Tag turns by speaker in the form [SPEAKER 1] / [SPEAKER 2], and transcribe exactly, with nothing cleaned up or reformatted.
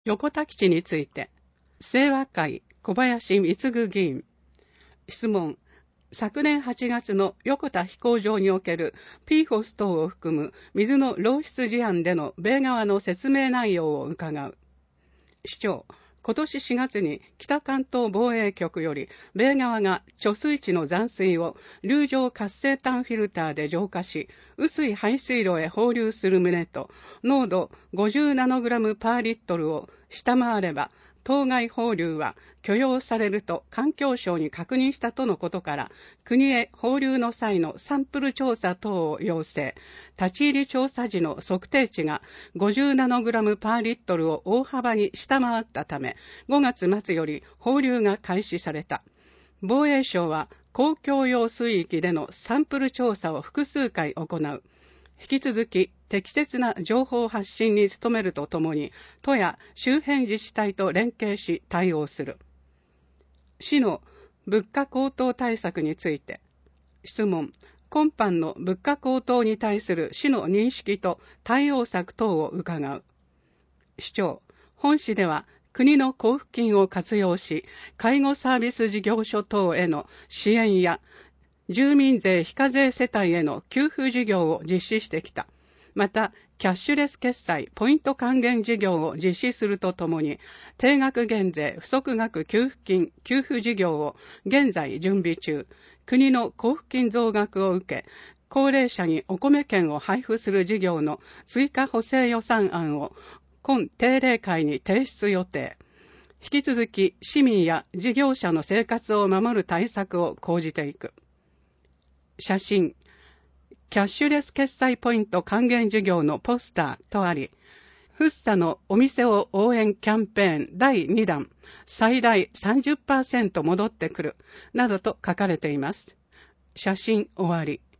[SPEAKER 1] 横田基地について、清和会小林貢議員。質問。昨年はちがつの横田飛行場における ピーフォス 等を含む水の漏出事案での米側の説明内容を伺う。市長。今年しがつに北関東防衛局より米側が貯水池の残水を流状活性炭フィルターで浄化し、雨水排水路へ放流する旨と濃度ごじゅうナノグラムパーリットルを下回れば当該放流は許容されると環境省に確認したとのことから、国へ放流の際のサンプル調査等を要請。立ち入り調査時の測定値がごじゅうナノグラムパーリットルを大幅に下回ったため、ごがつ末より放流が開始された。防衛省は公共用水域でのサンプル調査を複数回行う。引き続き適切な情報発信に努めるとともに、都や周辺自治体と連携し対応する。市の物価高騰対策について、質問。今般の物価高騰に対する市の認識と対応策等を伺う。市長。本市では国の交付金を活用し、介護サービス事業所等への支援や、住民税非課税世帯への給付事業を実施してきた。また、キャッシュレス決済ポイント還元事業を実施するとともに、定額減税不足額給付金給付事業を現在準備中、国の交付金増額を受け、高齢者にお米券を配布する事業の追加補正予算案を今定例会に提出予定。引き続き市民や事業者の生活を守る対策を講じていく。写真。キャッシュレス決済ポイント還元事業のポスターとあり、フッサのお店を応援キャンペーンだいにだん、最大 さんじゅっパーセント 戻ってくる、などと書かれています。写真終わり。